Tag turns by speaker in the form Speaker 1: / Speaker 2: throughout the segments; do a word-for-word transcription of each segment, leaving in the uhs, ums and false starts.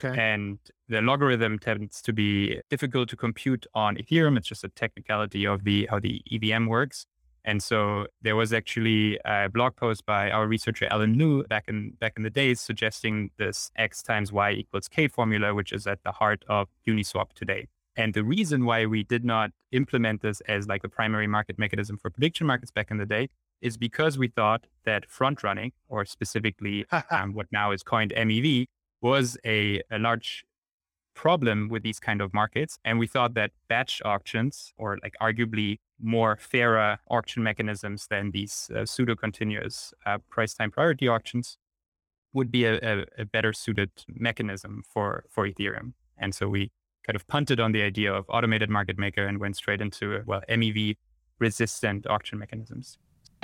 Speaker 1: Okay.
Speaker 2: And the logarithm tends to be difficult to compute on Ethereum. It's just a technicality of the how the E V M works. And so there was actually a blog post by our researcher Alan Liu back in back in the days suggesting this X times Y equals K formula, which is at the heart of Uniswap today. And the reason why we did not implement this as like the primary market mechanism for prediction markets back in the day is because we thought that front running, or specifically um, what now is coined M E V, was a, a large problem with these kind of markets. And we thought that batch auctions, or like arguably more fairer auction mechanisms than these uh, pseudo continuous uh, price time priority auctions, would be a, a, a better suited mechanism for, for Ethereum. And so we kind of punted on the idea of automated market maker and went straight into, well, M E V resistant auction mechanisms.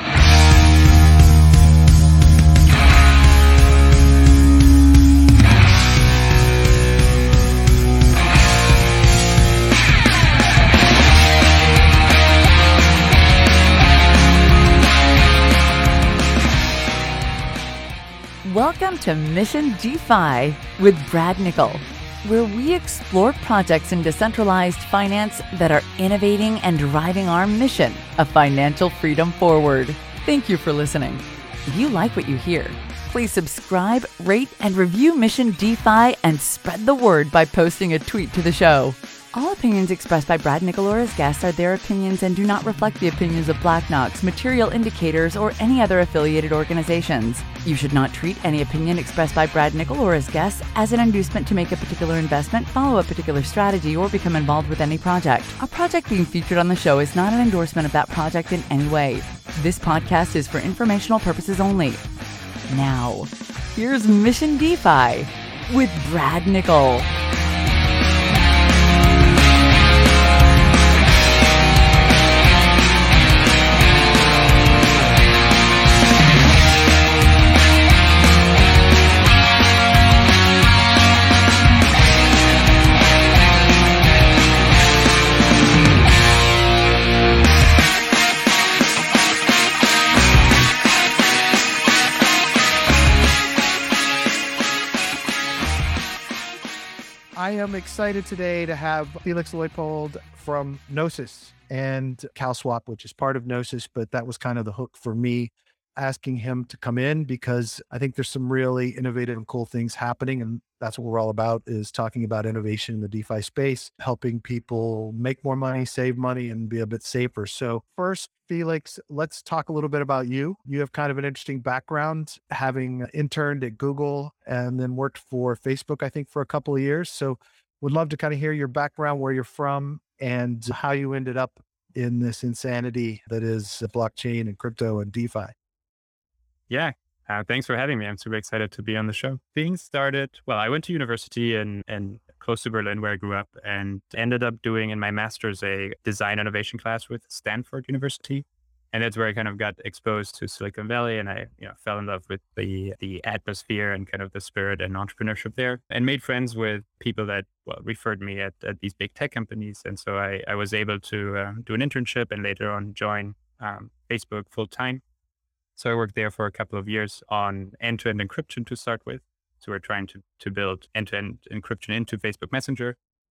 Speaker 3: Welcome to Mission DeFi with Brad Nickel, where we explore projects in decentralized finance that are innovating and driving our mission of financial freedom forward. Thank you for listening. If you like what you hear, please subscribe, rate, and review Mission DeFi and spread the word by posting a tweet to the show. All opinions expressed by Brad Nickel or his guests are their opinions and do not reflect the opinions of Black Knox, Material Indicators, or any other affiliated organizations. You should not treat any opinion expressed by Brad Nickel or his guests as an inducement to make a particular investment, follow a particular strategy, or become involved with any project. A project being featured on the show is not an endorsement of that project in any way. This podcast is for informational purposes only. Now, here's Mission DeFi with Brad Nickel.
Speaker 1: I am excited today to have Felix Leupold from Gnosis and CalSwap, which is part of Gnosis, but that was kind of the hook for me asking him to come in because I think there's some really innovative and cool things happening. And that's what we're all about, is talking about innovation in the DeFi space, helping people make more money, save money, and be a bit safer. So first, Felix, let's talk a little bit about you. You have kind of an interesting background, having interned at Google and then worked for Facebook, I think, for a couple of years. So would love to kind of hear your background, where you're from, and how you ended up in this insanity that is blockchain and crypto and DeFi.
Speaker 2: Yeah. Uh, thanks for having me. I'm super excited to be on the show. Things started, well, I went to university in, in close to Berlin where I grew up, and ended up doing in my master's a design innovation class with Stanford University. And that's where I kind of got exposed to Silicon Valley, and I you know, fell in love with the the atmosphere and kind of the spirit and entrepreneurship there, and made friends with people that, well, referred me at, at these big tech companies. And so I, I was able to uh, do an internship and later on join um, Facebook full time. So I worked there for a couple of years on end-to-end encryption to start with. So we're trying to to build end-to-end encryption into Facebook Messenger.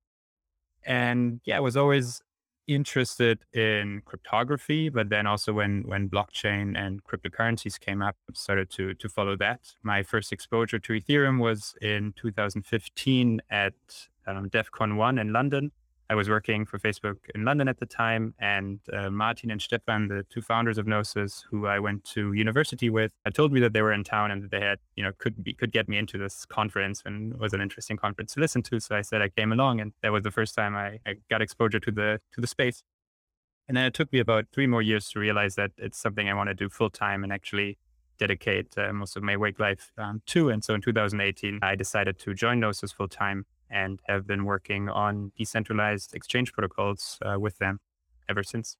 Speaker 2: And yeah, I was always interested in cryptography, but then also when when blockchain and cryptocurrencies came up, I started to to follow that. My first exposure to Ethereum was in two thousand fifteen at um, DEF CON one in London. I was working for Facebook in London at the time, and uh, Martin and Stefan, the two founders of Gnosis, who I went to university with, had told me that they were in town and that they had, you know, could be could get me into this conference, and it was an interesting conference to listen to. So I said I came along, and that was the first time I, I got exposure to the to the space. And then it took me about three more years to realize that it's something I want to do full time and actually dedicate uh, most of my work life um, to. And so in two thousand eighteen, I decided to join Gnosis full time, and have been working on decentralized exchange protocols uh, with them ever since.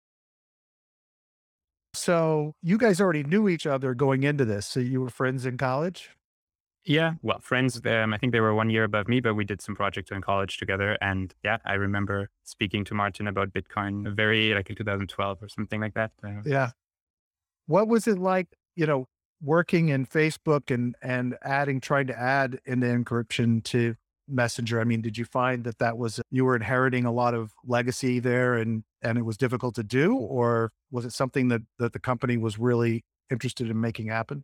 Speaker 1: So you guys already knew each other going into this. So you were friends in college?
Speaker 2: Yeah, well, friends, um, I think they were one year above me, but we did some projects in college together. And yeah, I remember speaking to Martin about Bitcoin very like in two thousand twelve or something like that. Uh,
Speaker 1: Yeah. What was it like, you know, working in Facebook and and adding, trying to add into encryption to Messenger, I mean, did you find that that was you were inheriting a lot of legacy there, and and it was difficult to do, or was it something that that the company was really interested in making happen?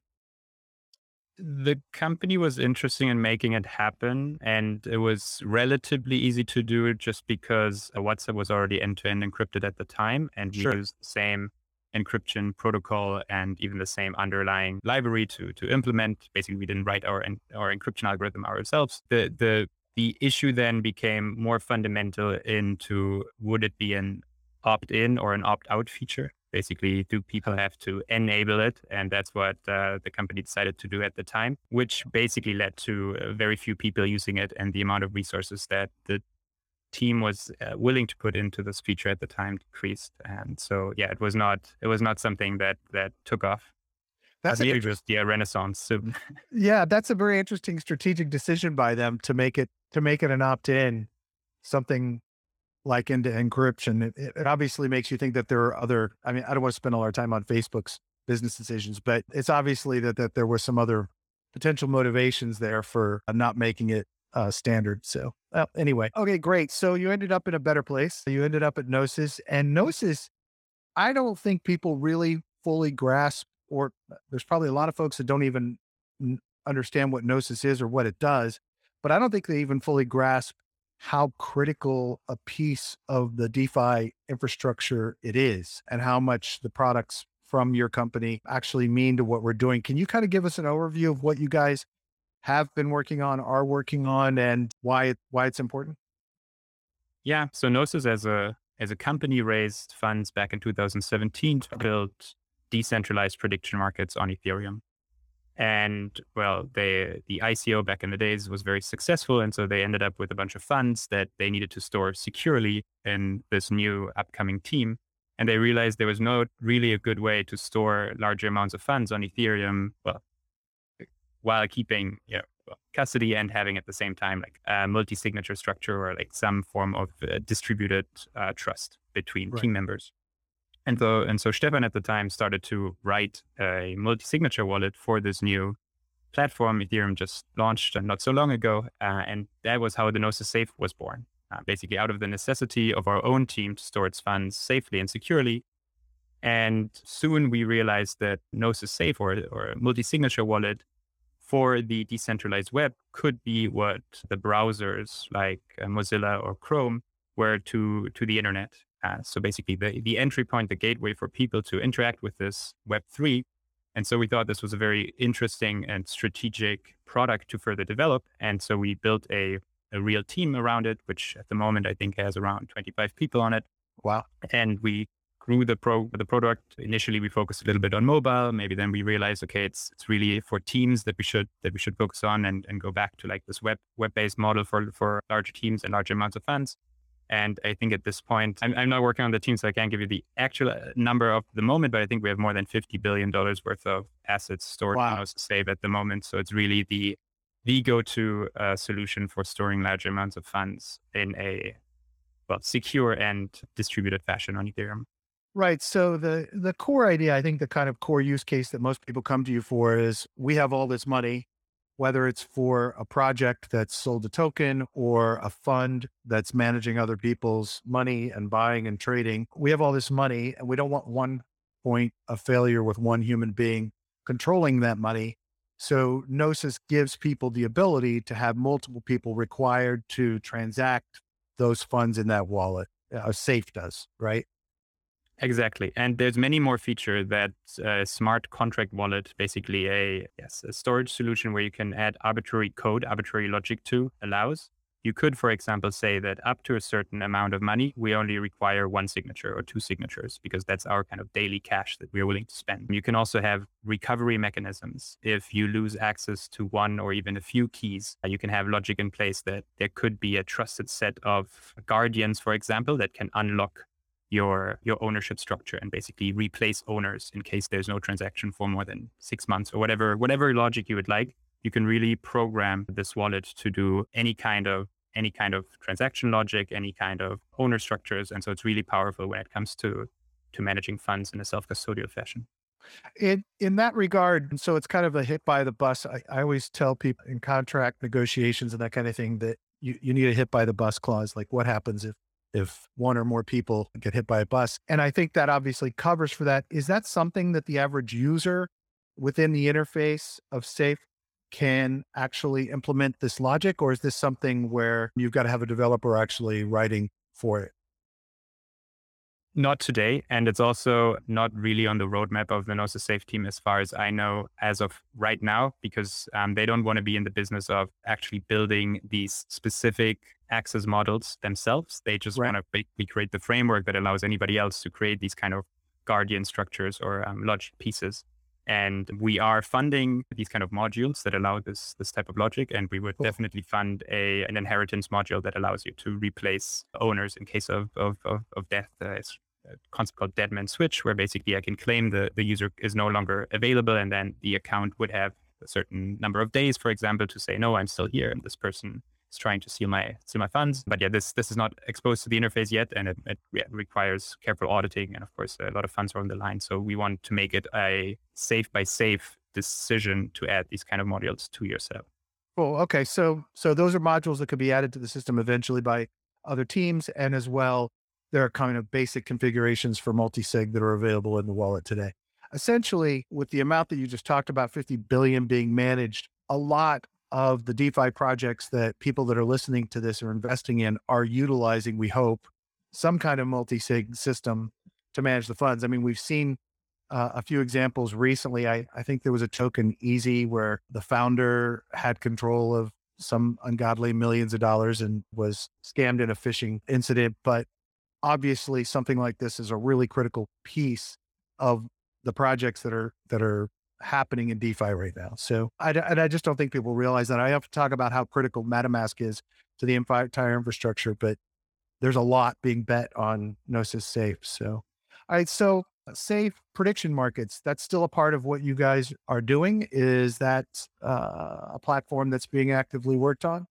Speaker 2: The company was interested in making it happen, and it was relatively easy to do just because uh, WhatsApp was already end-to-end encrypted at the time, and we
Speaker 1: Sure.
Speaker 2: used the same encryption protocol and even the same underlying library to to implement. Basically, we didn't write our en- our encryption algorithm ourselves. The the the issue then became more fundamental into would it be an opt-in or an opt-out feature? Basically, do people have to enable it? And that's what uh, the company decided to do at the time, which basically led to uh, very few people using it, and the amount of resources that the team was uh, willing to put into this feature at the time decreased. And so, yeah, it was not it was not something that that took off. But
Speaker 1: That's an
Speaker 2: maybe it
Speaker 1: interest.
Speaker 2: was the uh, renaissance soon.
Speaker 1: Yeah, that's a very interesting strategic decision by them to make it to make it an opt-in, something like into encryption. It, it it obviously makes you think that there are other. I mean, I don't want to spend all our time on Facebook's business decisions, but it's obviously that that there were some other potential motivations there for uh, not making it uh, standard. So well, anyway, okay, great. So you ended up in a better place. You ended up at Gnosis, and Gnosis, I don't think people really fully grasp, or uh, there's probably a lot of folks that don't even n- understand what Gnosis is or what it does, but I don't think they even fully grasp how critical a piece of the DeFi infrastructure it is and how much the products from your company actually mean to what we're doing. Can you kind of give us an overview of what you guys have been working on, are working on, and why it, why it's important?
Speaker 2: Yeah, so Gnosis as a as a company raised funds back in two thousand seventeen to build decentralized prediction markets on Ethereum. And well, they the I C O back in the days was very successful, and so they ended up with a bunch of funds that they needed to store securely in this new upcoming team. And they realized there was no really a good way to store larger amounts of funds on Ethereum, well, while keeping you know, well, custody and having at the same time like a multi-signature structure or like some form of uh, distributed uh, trust between
Speaker 1: Right.
Speaker 2: team members. And so, and so Stefan at the time started to write a multi-signature wallet for this new platform. Ethereum just launched uh, not so long ago. Uh, and that was how the Gnosis Safe was born. Uh, basically out of the necessity of our own team to store its funds safely and securely. And soon we realized that Gnosis Safe or, or a multi-signature wallet for the decentralized web could be what the browsers like uh, Mozilla or Chrome were to, to the internet. Uh, so basically the, the entry point, the gateway for people to interact with this Web three. And so we thought this was a very interesting and strategic product to further develop. And so we built a, a real team around it, which at the moment I think has around twenty-five people on it.
Speaker 1: Wow.
Speaker 2: And we grew the pro the product. Initially, we focused a little bit on mobile. Maybe then we realized, okay, it's it's really for teams that we should that we should focus on and, and go back to like this web web based model for for larger teams and larger amounts of funds. And I think at this point, I'm, I'm not working on the team, so I can't give you the actual uh, number of the moment, but I think we have more than fifty billion dollars worth of assets stored
Speaker 1: Wow.
Speaker 2: in Gnosis Save at the moment. So it's really the the go-to uh, solution for storing large amounts of funds in a well secure and distributed fashion on Ethereum.
Speaker 1: Right. So the the core idea, I think the kind of core use case that most people come to you for is we have all this money, whether it's for a project that's sold a token or a fund that's managing other people's money and buying and trading. We have all this money and we don't want one point of failure with one human being controlling that money. So Gnosis gives people the ability to have multiple people required to transact those funds in that wallet. Uh, A safe does, right?
Speaker 2: Exactly. And there's many more features that uh, smart contract wallet, basically a yes, a storage solution where you can add arbitrary code, arbitrary logic to allows. You could, for example, say that up to a certain amount of money, we only require one signature or two signatures because that's our kind of daily cash that we're willing to spend. You can also have recovery mechanisms. If you lose access to one or even a few keys, uh, you can have logic in place that there could be a trusted set of guardians, for example, that can unlock your your ownership structure and basically replace owners in case there's no transaction for more than six months or whatever whatever logic you would like. You can really program this wallet to do any kind of any kind of transaction logic, any kind of owner structures, and so it's really powerful when it comes to to managing funds in a self-custodial fashion.
Speaker 1: In in that regard, so it's kind of a hit by the bus. I, I always tell people in contract negotiations and that kind of thing that you, you need a hit by the bus clause. Like what happens if if one or more people get hit by a bus? And I think that obviously covers for that. Is that something that the average user within the interface of Safe can actually implement this logic, or is this something where you've got to have a developer actually writing for it?
Speaker 2: Not today, and it's also not really on the roadmap of the Gnosis Safe team as far as I know as of right now, because um, they don't want to be in the business of actually building these specific access models themselves. They just
Speaker 1: Right.
Speaker 2: want to basically create the framework that allows anybody else to create these kind of guardian structures or um, logic pieces. And we are funding these kind of modules that allow this this type of logic, and we would
Speaker 1: Cool.
Speaker 2: definitely fund a an inheritance module that allows you to replace owners in case of of of, of death. Uh, it's a concept called dead man switch, where basically I can claim the the user is no longer available, and then the account would have a certain number of days, for example, to say no, I'm still here, and this person is trying to steal my steal my funds. But yeah, this this is not exposed to the interface yet, and it, it yeah, requires careful auditing, and of course a lot of funds are on the line. So we want to make it a safe by safe decision to add these kind of modules to your setup.
Speaker 1: Cool. Okay. So, so those are modules that could be added to the system eventually by other teams. And as well, there are kind of basic configurations for multi-sig that are available in the wallet today. Essentially, with the amount that you just talked about, fifty billion being managed, a lot of the DeFi projects that people that are listening to this are investing in are utilizing, we hope, some kind of multi-sig system to manage the funds. I mean, we've seen uh, a few examples recently. I, I think there was a token Easy where the founder had control of some ungodly millions of dollars and was scammed in a phishing incident. But obviously something like this is a really critical piece of the projects that are, that are happening in DeFi right now. So I, and I just don't think people realize that. I have to talk about how critical MetaMask is to the entire infrastructure, but there's a lot being bet on Gnosis Safe. So, all right. So Safe prediction markets, that's still a part of what you guys are doing. Is that uh, a platform that's being actively worked on?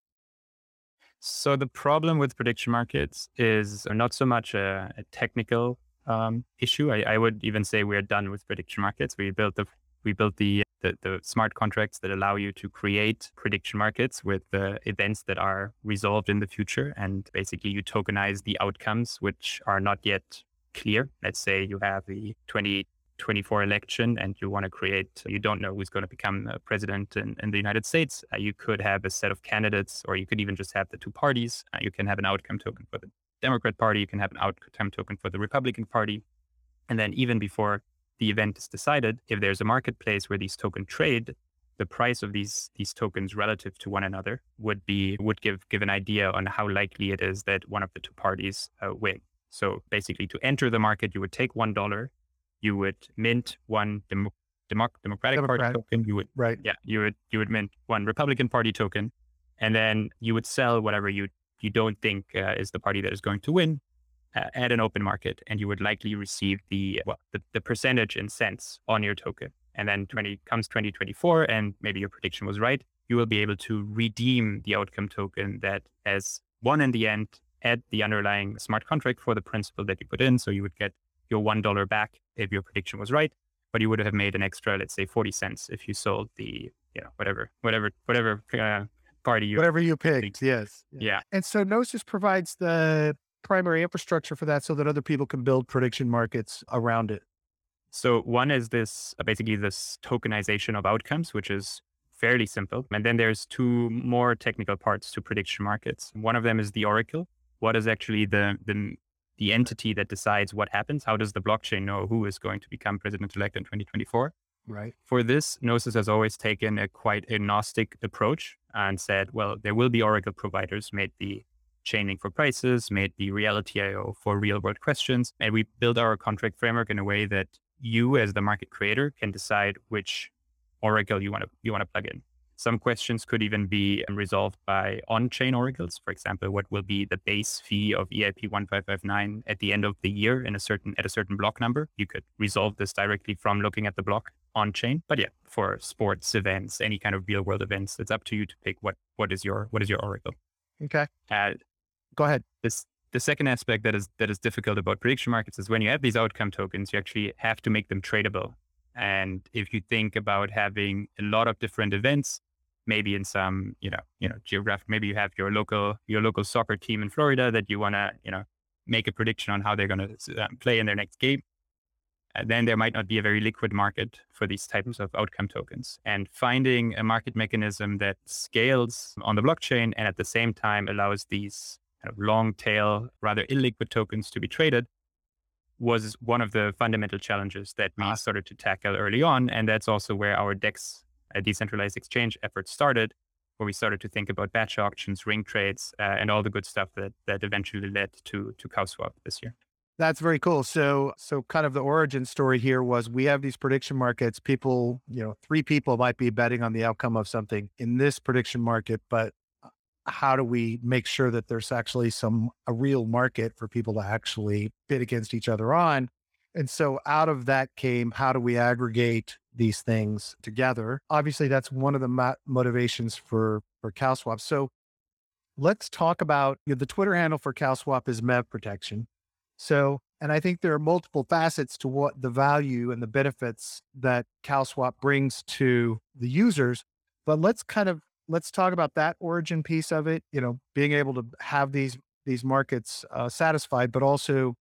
Speaker 2: So the problem with prediction markets is not so much a, a technical um, issue. I, I would even say we're done with prediction markets. We built the we built the the, the smart contracts that allow you to create prediction markets with the events that are resolved in the future, and basically you tokenize the outcomes which are not yet clear. Let's say you have the twenty twenty-four election and you want to create, you don't know who's going to become uh, president in, in the United States. Uh, you could have a set of candidates, or you could even just have the two parties. Uh, you can have an outcome token for the Democrat Party. You can have an outcome token for the Republican Party. And then even before the event is decided, if there's a marketplace where these tokens trade, the price of these these tokens relative to one another would be would give give an idea on how likely it is that one of the two parties uh, win. So basically, to enter the market, you would take one dollar, you would mint one Demo- Demo- Democratic Party
Speaker 1: Democratic.
Speaker 2: token, you would
Speaker 1: Right.
Speaker 2: yeah, you would you would mint one Republican Party token, and then you would sell whatever you you don't think uh, is the party that is going to win uh, at an open market, and you would likely receive the well the, the percentage in cents on your token. And then twenty comes twenty twenty-four, and maybe your prediction was right. You will be able to redeem the outcome token that has won in the end at the underlying smart contract for the principal that you put in. So you would get your one dollar back if your prediction was right, but you would have made an extra, let's say, forty cents if you sold the, you know, whatever, whatever, whatever uh, party you
Speaker 1: Whatever you picked. Yes.
Speaker 2: Yeah.
Speaker 1: And so Gnosis provides the primary infrastructure for that so that other people can build prediction markets around it.
Speaker 2: So one is this, uh, basically this tokenization of outcomes, which is fairly simple. And then there's two more technical parts to prediction markets. One of them is the oracle. What is actually the, the, the entity that decides what happens? How does the blockchain know who is going to become president-elect in twenty twenty-four?
Speaker 1: Right.
Speaker 2: For this, Gnosis has always taken a quite agnostic approach and said, well, there will be oracle providers, made the Chainlink for prices, made the Reality I O for real world questions. And we build our contract framework in a way that you as the market creator can decide which oracle you want to you want to plug in. Some questions could even be resolved by on-chain oracles. For example, what will be the base fee of E I P one five five nine at the end of the year in a certain at a certain block number? You could resolve this directly from looking at the block on-chain. But yeah, for sports events, any kind of real-world events, it's up to you to pick what what is your what is your oracle.
Speaker 1: Okay.
Speaker 2: Uh,
Speaker 1: Go ahead.
Speaker 2: this the second aspect that is that is difficult about prediction markets is when you have these outcome tokens, you actually have to make them tradable. And if you think about having a lot of different events, maybe in some, you know, you know, geographic, maybe you have your local, your local soccer team in Florida that you want to, you know, make a prediction on how they're going to uh, play in their next game. Uh, then there might not be a very liquid market for these types of outcome tokens. And finding a market mechanism that scales on the blockchain and at the same time allows these kind of long tail, rather illiquid tokens to be traded was one of the fundamental challenges that we started to tackle early on. And that's also where our DEX, a decentralized exchange efforts started, where we started to think about batch auctions, ring trades, uh, and all the good stuff that that eventually led to to CowSwap this year.
Speaker 1: That's very cool. So, so kind of the origin story here was we have these prediction markets. People, you know, three people might be betting on the outcome of something in this prediction market, but how do we make sure that there's actually some, a real market for people to actually bid against each other on? And so out of that came, how do we aggregate these things together? Obviously, that's one of the mo- motivations for, for CowSwap. So let's talk about, you know, the Twitter handle for CowSwap is Mev Protection. So, and I think there are multiple facets to what the value and the benefits that CowSwap brings to the users, but let's kind of, let's talk about that origin piece of it, you know, being able to have these, these markets uh, satisfied, but also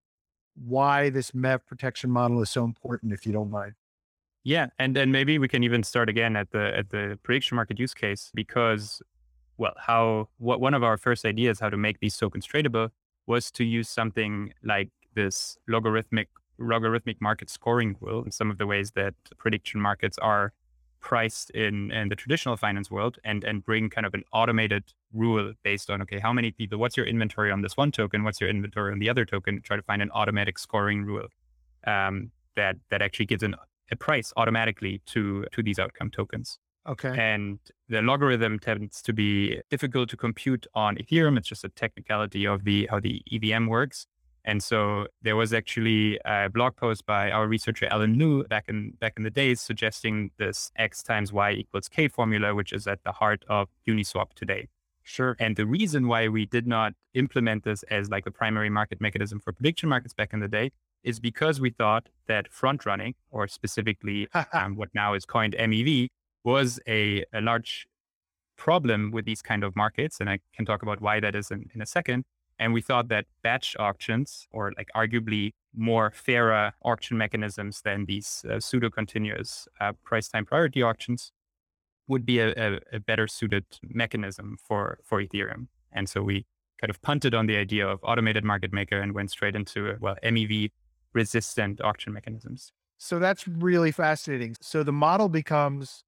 Speaker 1: why this Mev protection model is so important, if you don't mind.
Speaker 2: Yeah. And then maybe we can even start again at the, at the prediction market use case, because, well, how, what one of our first ideas, how to make these tokens tradable was to use something like this logarithmic, logarithmic market scoring rule in some of the ways that prediction markets are priced in, in the traditional finance world, and, and bring kind of an automated rule based on, okay, how many people, what's your inventory on this one token? What's your inventory on the other token? Try to find an automatic scoring rule um, that, that actually gives an, a price automatically to, to these outcome tokens.
Speaker 1: Okay.
Speaker 2: And the logarithm tends to be difficult to compute on Ethereum. It's just a technicality of the, how the E V M works. And so there was actually a blog post by our researcher, Alan Liu, back in back in the days, suggesting this X times Y equals K formula, which is at the heart of Uniswap today.
Speaker 1: Sure.
Speaker 2: And the reason why we did not implement this as like a primary market mechanism for prediction markets back in the day is because we thought that front running, or specifically um, what now is coined M E V, was a, a large problem with these kind of markets. And I can talk about why that is in, in a second. And we thought that batch auctions, or like arguably more fairer auction mechanisms than these uh, pseudo-continuous uh, price time priority auctions, would be a, a, a better suited mechanism for, for Ethereum. And so we kind of punted on the idea of automated market maker and went straight into, well, M E V resistant auction mechanisms.
Speaker 1: So that's really fascinating. So the model becomes,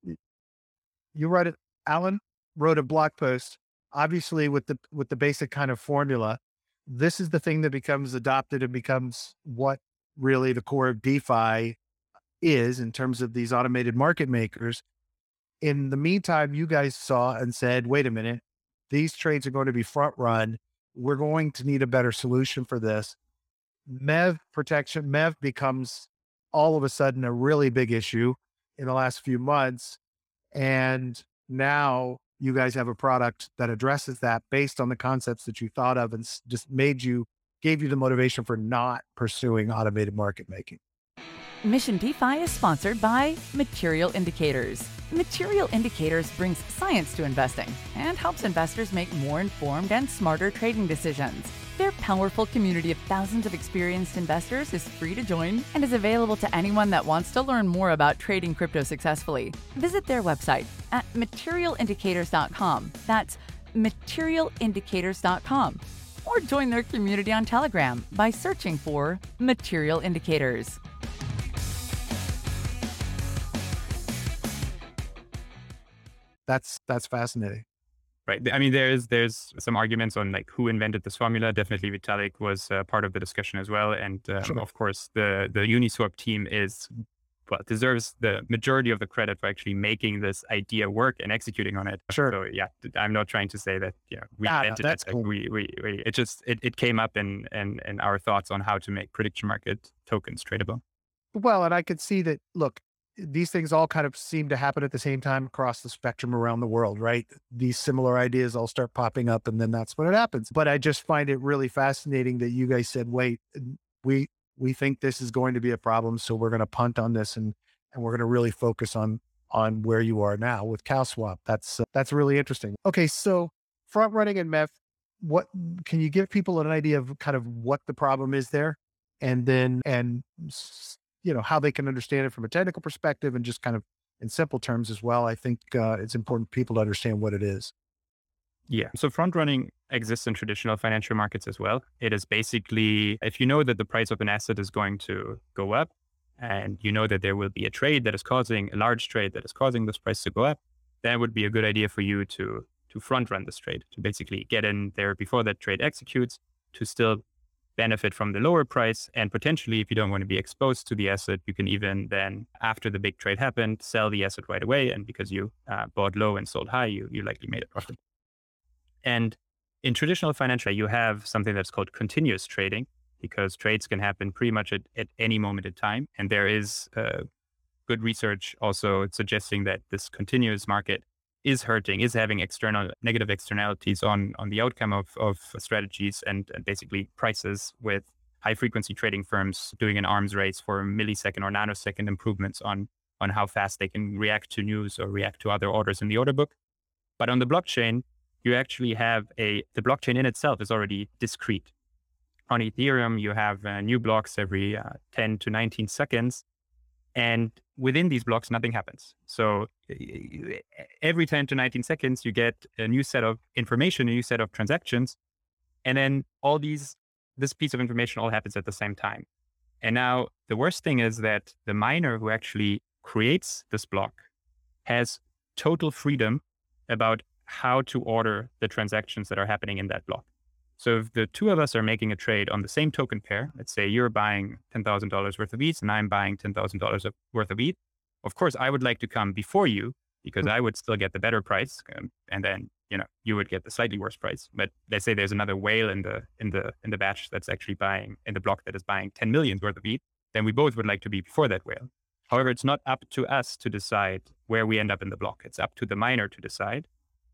Speaker 1: you wrote it, Alan wrote a blog post, obviously with the, with the basic kind of formula. This is the thing that becomes adopted and becomes what really the core of DeFi is in terms of these automated market makers. In the meantime, you guys saw and said, wait a minute, these trades are going to be front run. We're going to need a better solution for this. Mev protection, Mev becomes all of a sudden a really big issue in the last few months. And now you guys have a product that addresses that based on the concepts that you thought of and just made you, gave you the motivation for not pursuing automated market making.
Speaker 3: Mission DeFi is sponsored by Material Indicators. Material Indicators brings science to investing and helps investors make more informed and smarter trading decisions. Their powerful community of thousands of experienced investors is free to join and is available to anyone that wants to learn more about trading crypto successfully. Visit their website at material indicators dot com. That's material indicators dot com. Or join their community on Telegram by searching for Material Indicators.
Speaker 1: That's, that's fascinating.
Speaker 2: Right. I mean, there's there's some arguments on like who invented this formula. Definitely Vitalik was uh, part of the discussion as well. And um, sure. Of course, the, the Uniswap team is, well, deserves the majority of the credit for actually making this idea work and executing on it.
Speaker 1: Sure.
Speaker 2: So yeah, I'm not trying to say that, you know, we
Speaker 1: ah,
Speaker 2: invented
Speaker 1: no, that's
Speaker 2: it.
Speaker 1: cool.
Speaker 2: Like, we, we, we, it just, it, it came up in, in, in our thoughts on how to make prediction market tokens tradable.
Speaker 1: Well, and I could see that, look, these things all kind of seem to happen at the same time across the spectrum around the world, right? These similar ideas all start popping up and then that's when it happens. But I just find it really fascinating that you guys said, wait, we, we think this is going to be a problem. So we're going to punt on this and, And we're going to really focus on on where you are now with CalSwap. That's uh, that's really interesting. Okay, so front running and Meth, what can you give people an idea of kind of what the problem is there, and then and s- you know how they can understand it from a technical perspective and just kind of in simple terms as well. I think uh, it's important for people to understand what it is.
Speaker 2: Yeah. So front running exists in traditional financial markets as well. It is basically if you know that the price of an asset is going to go up and you know that there will be a trade that is causing a large trade that is causing this price to go up, then it would be a good idea for you to to front run this trade, to basically get in there before that trade executes, to still benefit from the lower price. And potentially, if you don't want to be exposed to the asset, you can even then, after the big trade happened, sell the asset right away. And because you uh, bought low and sold high, you, you likely made a profit. And in traditional financial, you have something that's called continuous trading, because trades can happen pretty much at, at any moment in time. And there is uh, good research also suggesting that this continuous market is hurting, is having external negative externalities on, on the outcome of, of strategies and, and basically prices, with high frequency trading firms doing an arms race for millisecond or nanosecond improvements on, on how fast they can react to news or react to other orders in the order book. But on the blockchain, you actually have a, the blockchain in itself is already discrete. On Ethereum, you have uh, new blocks every uh, ten to nineteen seconds. And within these blocks, nothing happens. So every ten to nineteen seconds, you get a new set of information, a new set of transactions. And then all these, this piece of information all happens at the same time. And now the worst thing is that the miner who actually creates this block has total freedom about how to order the transactions that are happening in that block. So if the two of us are making a trade on the same token pair, let's say you're buying ten thousand dollars worth of E T H and I'm buying ten thousand dollars worth of E T H, of course, I would like to come before you because I would still get the better price. Um, and then, you know, you would get the slightly worse price. But let's say there's another whale in the, in the, in the batch that's actually buying, in the block that is buying ten million worth of E T H, then we both would like to be before that whale. However, it's not up to us to decide where we end up in the block. It's up to the miner to decide.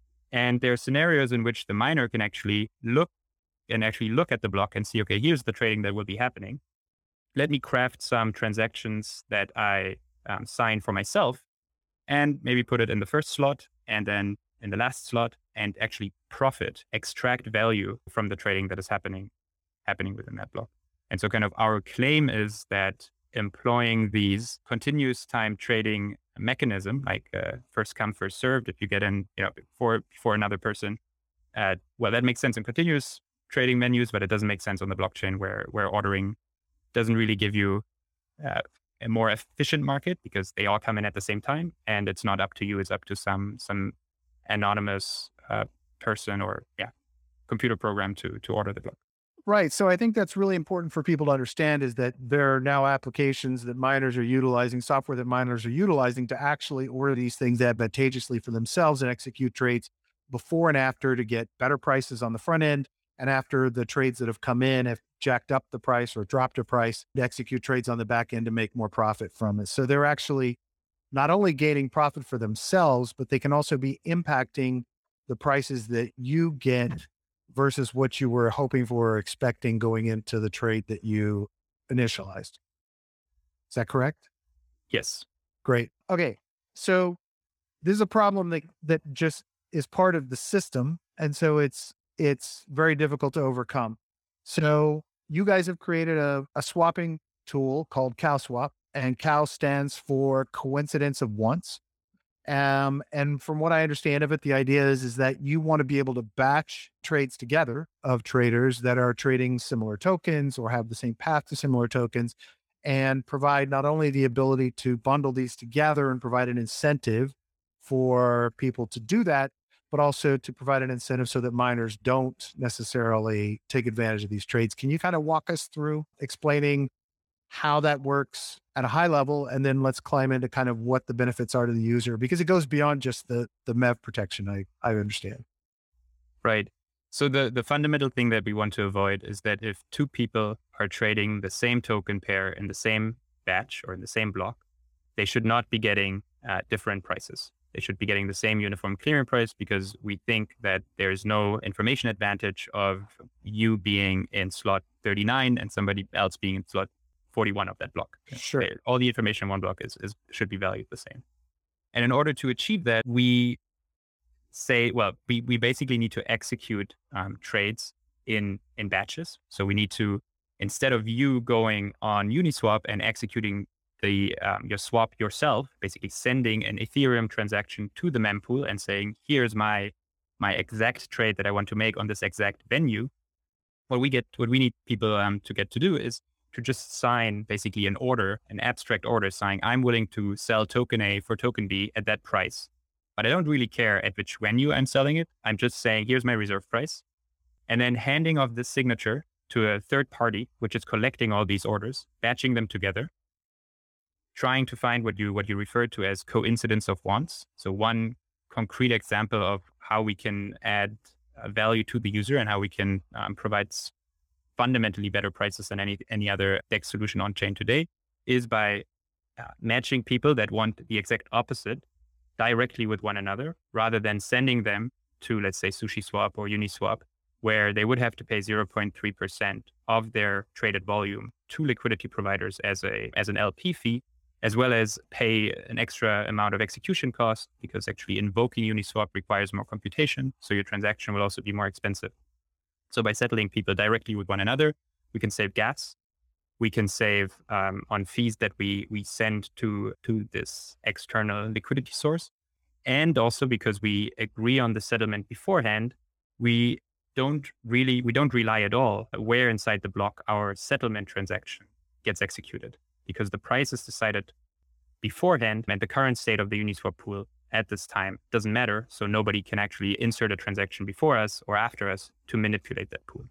Speaker 2: And there are scenarios in which the miner can actually look and actually look at the block and see, okay, here's the trading that will be happening. Let me craft some transactions that I um, sign for myself and maybe put it in the first slot and then in the last slot and actually profit, extract value from the trading that is happening, happening within that block. And so kind of our claim is that employing these continuous time trading mechanism, like uh, first come, first served, if you get in, you know, before, before another person, uh, well, that makes sense in continuous trading menus, but it doesn't make sense on the blockchain where, where ordering doesn't really give you uh, a more efficient market because they all come in at the same time and it's not up to you. It's up to some, some anonymous uh, person or yeah, computer program to, to order the block.
Speaker 1: Right. So I think that's really important for people to understand is that there are now applications that miners are utilizing, software that miners are utilizing to actually order these things advantageously for themselves and execute trades before and after to get better prices on the front end. And after the trades that have come in have jacked up the price or dropped a price, to execute trades on the back end to make more profit from it. So they're actually not only gaining profit for themselves, but they can also be impacting the prices that you get versus what you were hoping for or expecting going into the trade that you initialized. Is that correct?
Speaker 2: Yes.
Speaker 1: Great. Okay. So this is a problem that, that just is part of the system. And so it's, it's very difficult to overcome. So you guys have created a, a swapping tool called CalSwap, and Cal stands for coincidence of once. Um, and from what I understand of it, the idea is, is that you want to be able to batch trades together of traders that are trading similar tokens or have the same path to similar tokens, and provide not only the ability to bundle these together and provide an incentive for people to do that, but also to provide an incentive so that miners don't necessarily take advantage of these trades. Can you kind of walk us through explaining how that works at a high level? And then let's climb into kind of what the benefits are to the user, because it goes beyond just the, the M E V protection. I, I understand.
Speaker 2: Right. So the, the fundamental thing that we want to avoid is that if two people are trading the same token pair in the same batch or in the same block, they should not be getting uh, different prices. They should be getting the same uniform clearing price, because we think that there's no information advantage of you being in slot thirty-nine and somebody else being in slot forty-one of that block.
Speaker 1: Sure.
Speaker 2: They- All the information in one block is, is should be valued the same. And in order to achieve that, we say, well, we, we basically need to execute um, trades in, in batches. So we need to, instead of you going on Uniswap and executing the um, your swap yourself, basically sending an Ethereum transaction to the mempool and saying, here's my my exact trade that I want to make on this exact venue. What we get, what we need people um, to get to do is to just sign basically an order, an abstract order saying, I'm willing to sell token A for token B at that price. But I don't really care at which venue I'm selling it. I'm just saying, here's my reserve price. And then handing off this signature to a third party, which is collecting all these orders, batching them together, trying to find what you what you refer to as coincidence of wants. So one concrete example of how we can add uh, value to the user and how we can um, provide fundamentally better prices than any any other DEX solution on chain today is by uh, matching people that want the exact opposite directly with one another, rather than sending them to, let's say, SushiSwap or Uniswap, where they would have to pay zero point three percent of their traded volume to liquidity providers as a as an L P fee, as well as pay an extra amount of execution cost, because actually invoking Uniswap requires more computation. So your transaction will also be more expensive. So by settling people directly with one another, we can save gas. We can save um, on fees that we we send to, to this external liquidity source. And also because we agree on the settlement beforehand, we don't really, we don't rely at all where inside the block our settlement transaction gets executed, because the price is decided beforehand and the current state of the Uniswap pool at this time doesn't matter. So nobody can actually insert a transaction before us or after us to manipulate that pool.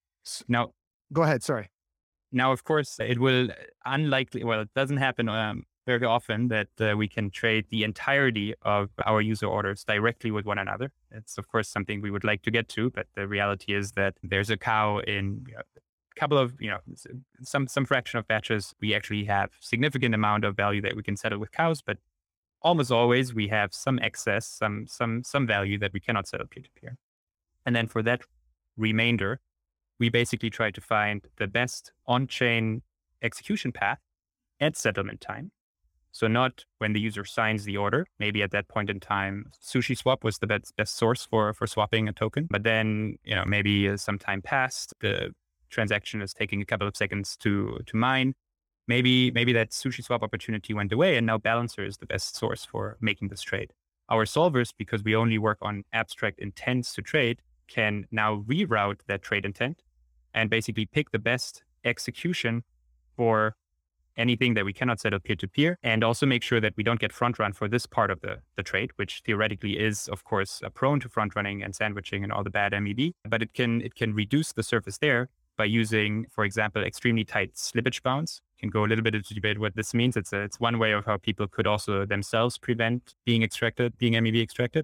Speaker 2: Now,
Speaker 1: Go ahead. Sorry.
Speaker 2: now, of course, it will unlikely, well, it doesn't happen um, very often that uh, we can trade the entirety of our user orders directly with one another. It's, of course, something we would like to get to, but the reality is that there's a cow in you know, a couple of, you know, some, some fraction of batches. We actually have significant amount of value that we can settle with cows, but almost always we have some excess, some, some, some value that we cannot settle peer-to-peer. And then for that remainder, we basically try to find the best on-chain execution path at settlement time. So not when the user signs the order. Maybe at that point in time, SushiSwap was the best, best source for, for swapping a token. But then, you know, maybe uh, some time passed, the transaction is taking a couple of seconds to, to mine. Maybe, maybe that SushiSwap opportunity went away and now Balancer is the best source for making this trade. Our solvers, because we only work on abstract intents to trade, can now reroute that trade intent and basically pick the best execution for anything that we cannot settle peer-to-peer, and also make sure that we don't get front run for this part of the, the trade, which theoretically is, of course, uh, prone to front running and sandwiching and all the bad M E V. But it can it can reduce the surface there by using, for example, extremely tight slippage bounds. Can go a little bit into debate what this means. It's a, it's one way of how people could also themselves prevent being extracted, being M E V extracted.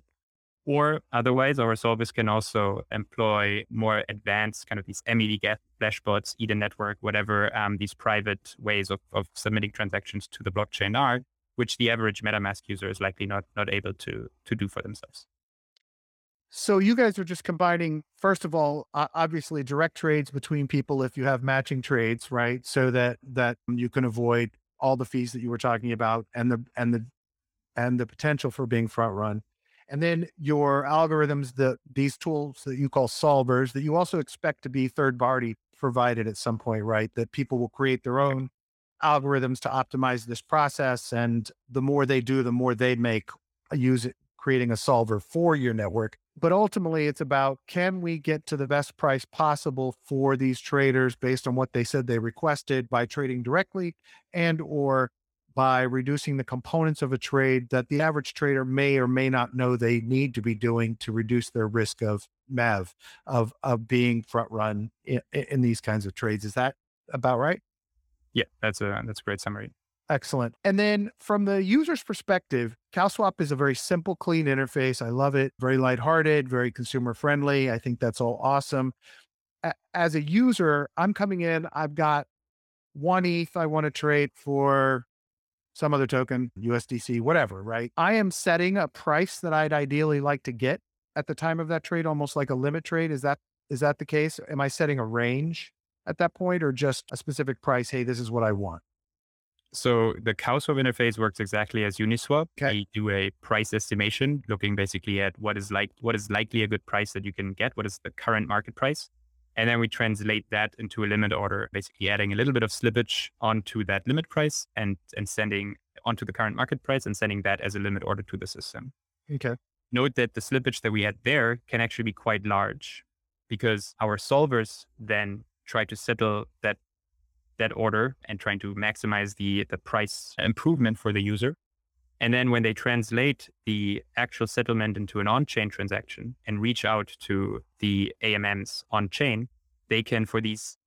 Speaker 2: Or otherwise, our solvers can also employ more advanced kind of these M E V get flashbots, Eden network, whatever um, these private ways of, of submitting transactions to the blockchain are, which the average MetaMask user is likely not, not able to, to do for themselves.
Speaker 1: So you guys are just combining, first of all, uh, obviously direct trades between people if you have matching trades, right? So that that you can avoid all the fees that you were talking about and the and the and the potential for being front run. And then your algorithms, the these tools that you call solvers, that you also expect to be third party provided at some point, right? That people will create their own algorithms to optimize this process. And the more they do, the more they make use it, creating a solver for your network. But ultimately, it's about, can we get to the best price possible for these traders based on what they said they requested by trading directly and or by reducing the components of a trade that the average trader may or may not know they need to be doing to reduce their risk of M E V, of, of being front run in, in these kinds of trades. Is that about right?
Speaker 2: Yeah, that's a, that's a great summary.
Speaker 1: Excellent. And then from the user's perspective, CalSwap is a very simple, clean interface. I love it. Very lighthearted, very consumer friendly. I think that's all awesome. A- As a user, I'm coming in, I've got one E T H I want to trade for some other token, U S D C, whatever, right? I am setting a price that I'd ideally like to get at the time of that trade, almost like a limit trade. Is that is that the case? Am I setting a range at that point, or just a specific price? Hey, this is what I want.
Speaker 2: So the CowSwap interface works exactly as Uniswap.
Speaker 1: Okay.
Speaker 2: We do a price estimation, looking basically at what is like what is likely a good price that you can get, what is the current market price. And then we translate that into a limit order, basically adding a little bit of slippage onto that limit price and, and sending onto the current market price and sending that as a limit order to the system.
Speaker 1: Okay.
Speaker 2: Note that the slippage that we had there can actually be quite large because our solvers then try to settle that that order and trying to maximize the, the price improvement for the user. And then when they translate the actual settlement into an on-chain transaction and reach out to the A M Ms on-chain, they can, for these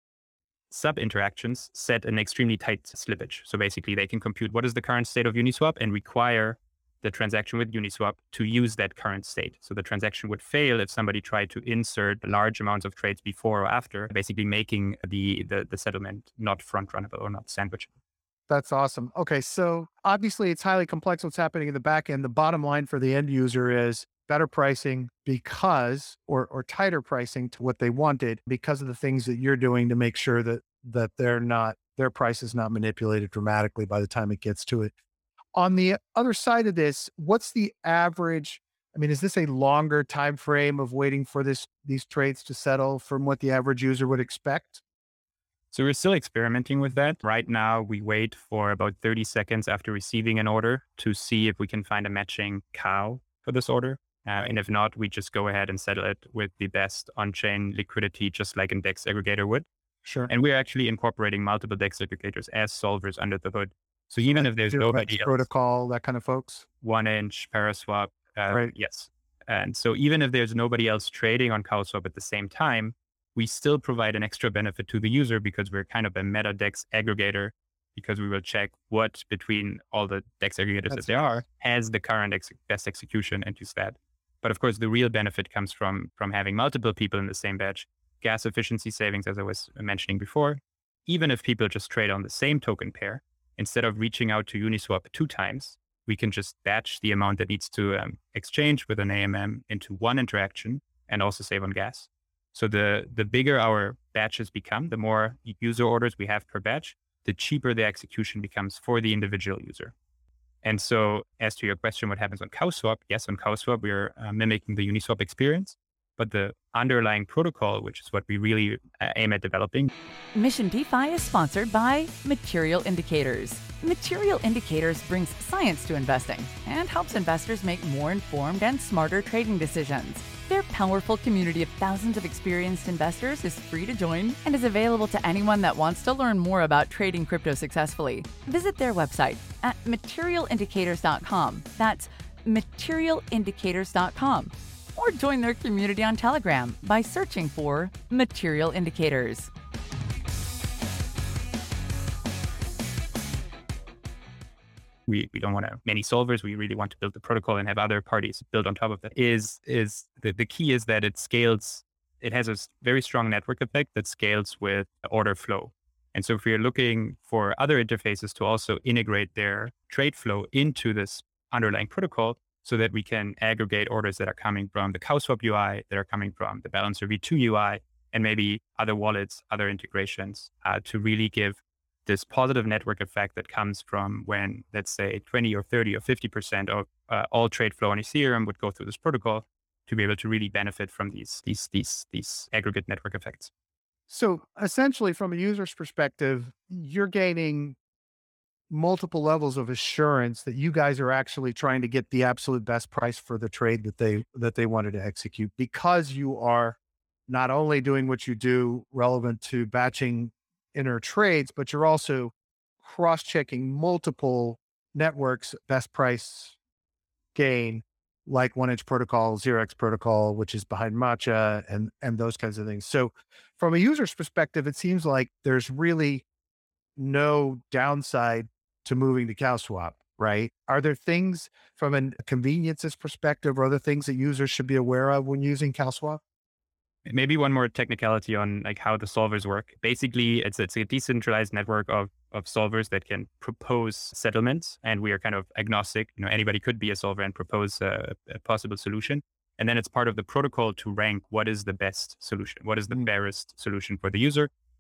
Speaker 2: sub-interactions, set an extremely tight slippage. So basically they can compute what is the current state of Uniswap and require the transaction with Uniswap to use that current state. So the transaction would fail if somebody tried to insert large amounts of trades before or after, basically making the the, the settlement not front-runnable or not sandwichable.
Speaker 1: That's awesome. Okay, so obviously it's highly complex what's happening in the back end. The bottom line for the end user is better pricing because, or or tighter pricing to what they wanted because of the things that you're doing to make sure that that they're not, their price is not manipulated dramatically by the time it gets to it. On the other side of this, what's the average? I mean, is this a longer time frame of waiting for this these trades to settle from what the average user would expect?
Speaker 2: So we're still experimenting with that. Right now, we wait for about thirty seconds after receiving an order to see if we can find a matching cow for this order. Uh, and if not, we just go ahead and settle it with the best on-chain liquidity, just like a DEX aggregator would.
Speaker 1: Sure.
Speaker 2: And we're actually incorporating multiple DEX aggregators as solvers under the hood. So even if there's
Speaker 1: Zero
Speaker 2: nobody else,
Speaker 1: protocol, that kind of folks.
Speaker 2: one inch, Paraswap, uh,
Speaker 1: Right.
Speaker 2: yes. And so even if there's nobody else trading on CowSwap at the same time, we still provide an extra benefit to the user because we're kind of a meta DEX aggregator, because we will check what between all the DEX aggregators
Speaker 1: That's
Speaker 2: that there are has the current ex- best execution and use that. But of course, the real benefit comes from, from having multiple people in the same batch. Gas efficiency savings, as I was mentioning before. Even if people just trade on the same token pair, instead of reaching out to Uniswap two times, we can just batch the amount that needs to um, exchange with an A M M into one interaction and also save on gas. So the, the bigger our batches become, the more user orders we have per batch, the cheaper the execution becomes for the individual user. And so as to your question, what happens on CowSwap? Yes, on CowSwap, we're uh, mimicking the Uniswap experience, but the underlying protocol, which is what we really uh, aim at developing.
Speaker 3: Mission DeFi is sponsored by Material Indicators. Material Indicators brings science to investing and helps investors make more informed and smarter trading decisions. Their powerful community of thousands of experienced investors is free to join and is available to anyone that wants to learn more about trading crypto successfully. Visit their website at material indicators dot com. That's material indicators dot com. Or join their community on Telegram by searching for Material Indicators.
Speaker 2: We, we don't want to many solvers. We really want to build the protocol and have other parties build on top of that. Is is the, the key is that it scales. It has a very strong network effect that scales with order flow. And so if we're looking for other interfaces to also integrate their trade flow into this underlying protocol, so that we can aggregate orders that are coming from the CowSwap U I, that are coming from the Balancer V two U I, and maybe other wallets, other integrations, uh, to really give this positive network effect that comes from when, let's say, twenty or thirty or fifty percent of uh, all trade flow on Ethereum would go through this protocol, to be able to really benefit from these these these these aggregate network effects.
Speaker 1: So essentially, from a user's perspective, you're gaining multiple levels of assurance that you guys are actually trying to get the absolute best price for the trade that they that they wanted to execute, because you are not only doing what you do relevant to batching inner trades, but you're also cross-checking multiple networks best price gain, like one inch protocol, zero x protocol, which is behind Matcha, and and those kinds of things. So from a user's perspective, it seems like there's really no downside to moving to CowSwap, right? Are there things from a conveniences perspective or other things that users should be aware of when using CowSwap?
Speaker 2: Maybe one more technicality on like how the solvers work. Basically, it's it's a decentralized network of of solvers that can propose settlements, and we are kind of agnostic. You know, anybody could be a solver and propose a, a possible solution. And then it's part of the protocol to rank what is the best solution, what is the fairest solution for the user.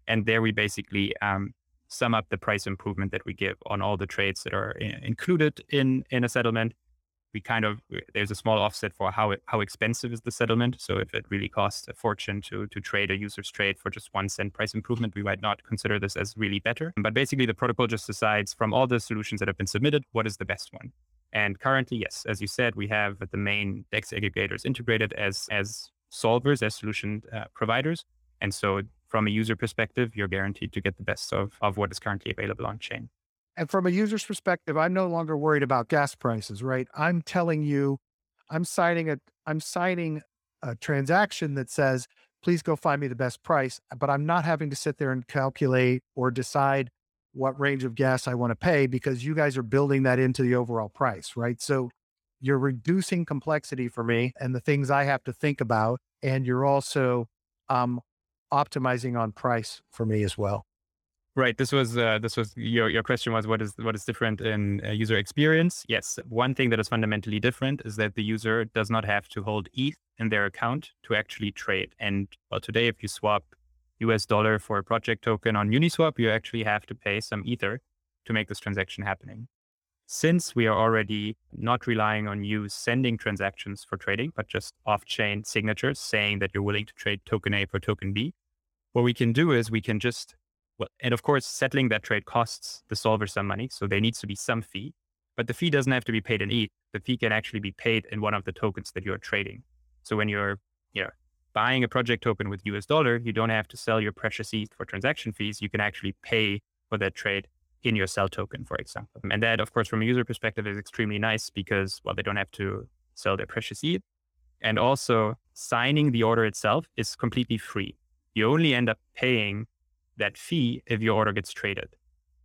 Speaker 2: And there we basically um, sum up the price improvement that we give on all the trades that are in, included in, in a settlement. We kind of, there's a small offset for how it, how expensive is the settlement. So if it really costs a fortune to to trade a user's trade for just one cent price improvement, we might not consider this as really better. But basically the protocol just decides from all the solutions that have been submitted, what is the best one. And currently, yes, as you said, we have the main DEX aggregators integrated as, as solvers, as solution uh, providers. And so from a user perspective, you're guaranteed to get the best of, of what is currently available on chain.
Speaker 1: And from a user's perspective, I'm no longer worried about gas prices, right? I'm telling you, I'm signing a, I'm signing a transaction that says, please go find me the best price, but I'm not having to sit there and calculate or decide what range of gas I want to pay because you guys are building that into the overall price, right? So you're reducing complexity for me and the things I have to think about, and you're also um, optimizing on price for me as well.
Speaker 2: Right. This was uh, this was your your question was what is what is different in uh, user experience? Yes, one thing that is fundamentally different is that the user does not have to hold E T H in their account to actually trade. And well, today if you swap U S dollar for a project token on Uniswap, you actually have to pay some Ether to make this transaction happening. Since we are already not relying on you sending transactions for trading, but just off-chain signatures saying that you're willing to trade token A for token B, what we can do is we can just Well, and of course, settling that trade costs the solver some money. So there needs to be some fee, but the fee doesn't have to be paid in E T H. The fee can actually be paid in one of the tokens that you're trading. So when you're, you know, buying a project token with U S dollar, you don't have to sell your precious E T H for transaction fees. You can actually pay for that trade in your sell token, for example. And that, of course, from a user perspective is extremely nice because, well, they don't have to sell their precious E T H. And also signing the order itself is completely free. You only end up paying that fee if your order gets traded.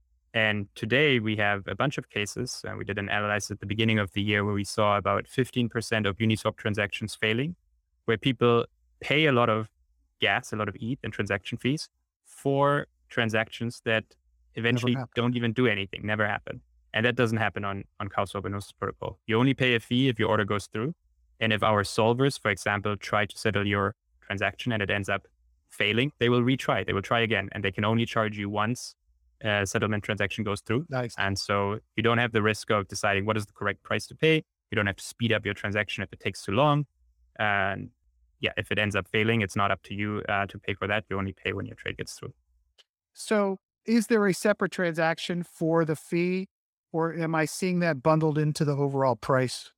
Speaker 2: And today we have a bunch of cases, and we did an analysis at the beginning of the year where we saw about fifteen percent of Uniswap transactions failing, where people pay a lot of gas, a lot of E T H and transaction fees for transactions that eventually don't even do anything, never happen. And that doesn't happen on, on CowSwap and Gnosis protocol. You only pay a fee if your order goes through. And if our solvers, for example, try to settle your transaction and it ends up failing, they will retry. They will try again, and they can only charge you once a settlement transaction goes through.
Speaker 1: Nice.
Speaker 2: And so you don't have the risk of deciding what is the correct price to pay. You don't have to speed up your transaction if it takes too long. And yeah, if it ends up failing, it's not up to you uh, to pay for that. You only pay when your trade gets through.
Speaker 1: So is there a separate transaction for the fee, or am I seeing that bundled into the overall price?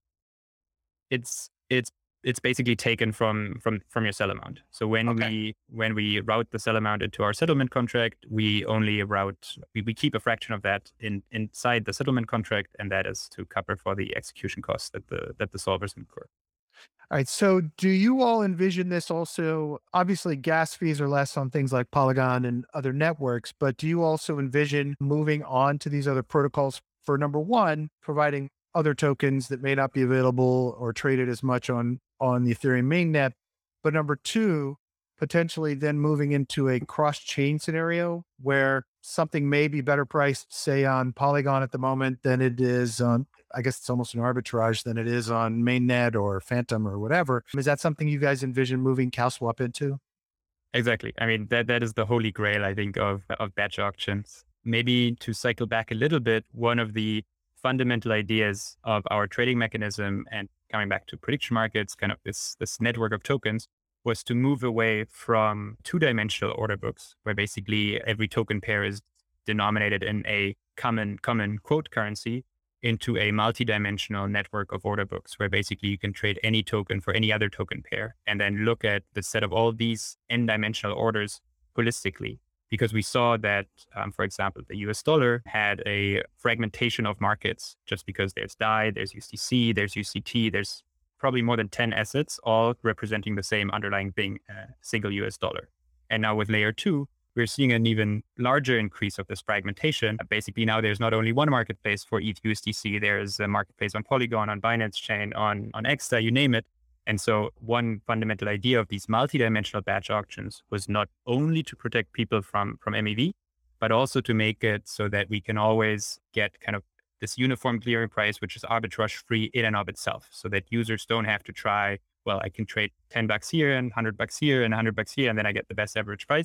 Speaker 2: It's it's it's basically taken from from from your sell amount. So when okay. we when we route the sell amount into our settlement contract, we only route we, we keep a fraction of that in inside the settlement contract, and that is to cover for the execution costs that the that the solvers incur.
Speaker 1: All right. So do you all envision this also? Obviously, gas fees are less on things like Polygon and other networks, but do you also envision moving on to these other protocols for, number one, providing other tokens that may not be available or traded as much on, on the Ethereum mainnet, but number two, potentially then moving into a cross-chain scenario where something may be better priced, say on Polygon at the moment than it is on, I guess it's almost an arbitrage than it is on mainnet or Phantom or whatever. Is that something you guys envision moving CowSwap into?
Speaker 2: Exactly. I mean, that that is the holy grail, I think, of, of batch auctions. Maybe to cycle back a little bit, one of the fundamental ideas of our trading mechanism and coming back to prediction markets, kind of this, this network of tokens, was to move away from two-dimensional order books, where basically every token pair is denominated in a common common quote currency, into a multi-dimensional network of order books, where basically you can trade any token for any other token pair, and then look at the set of all these n-dimensional orders holistically. Because we saw that, um, for example, the U S dollar had a fragmentation of markets, just because there's D A I, there's U S D C, there's U C T, there's probably more than ten assets, all representing the same underlying thing, uh, single U S dollar. And now with layer two, we're seeing an even larger increase of this fragmentation. Basically, now there's not only one marketplace for E T H U S D C, there's a marketplace on Polygon, on Binance Chain, on, on X T A, you name it. And so one fundamental idea of these multi-dimensional batch auctions was not only to protect people from, from M E V, but also to make it so that we can always get kind of this uniform clearing price, which is arbitrage free in and of itself, so that users don't have to try, well, I can trade ten bucks here and one hundred bucks here and one hundred bucks here, and then I get the best average price.